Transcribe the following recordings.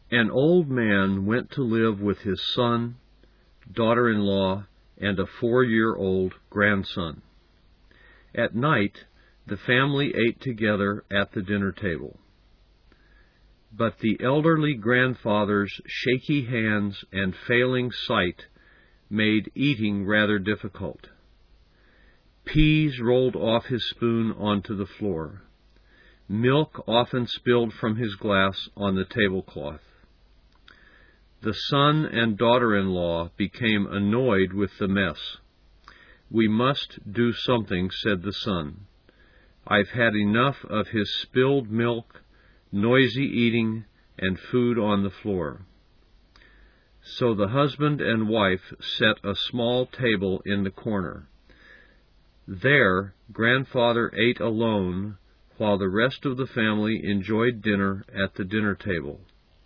An old man went to live with his son, daughter-in-law, and a 4-year-old grandson. At night, the family ate together at the dinner table. But the elderly grandfather's shaky hands and failing sight made eating rather difficult. Peas rolled off his spoon onto the floor. Milk often spilled from his glass on the tablecloth. The son and daughter-in-law became annoyed with the mess. "We must do something," said the son. "I've had enough of his spilled milk, noisy eating, and food on the floor." So the husband and wife set a small table in the corner. There, grandfather ate alone, while the rest of the family enjoyed dinner at the dinner table.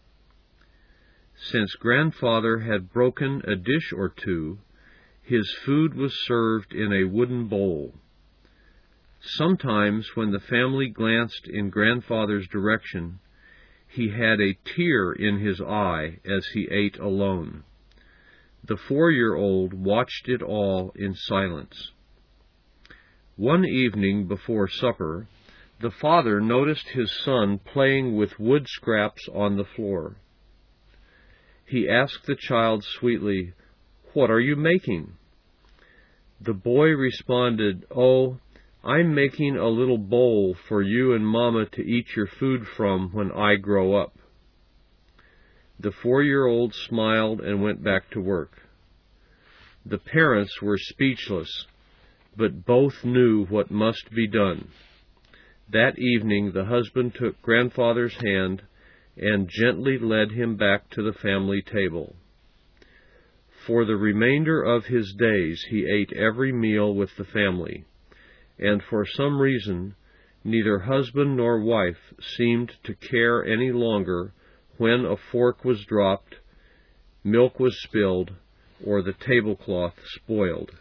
Since grandfather had broken a dish or two, his food was served in a wooden bowl. Sometimes, when the family glanced in grandfather's direction, he had a tear in his eye as he ate alone. The 4-year-old watched it all in silence. One evening before supper, the father noticed his son playing with wood scraps on the floor. He asked the child sweetly, "What are you making?" The boy responded, "Oh, I'm making a little bowl for you and Mama to eat your food from when I grow up." The 4-year-old smiled and went back to work. The parents were speechless, but both knew what must be done. That evening the husband took grandfather's hand and gently led him back to the family table. For the remainder of his days he ate every meal with the family, and for some reason neither husband nor wife seemed to care any longer when a fork was dropped, milk was spilled, or the tablecloth spoiled.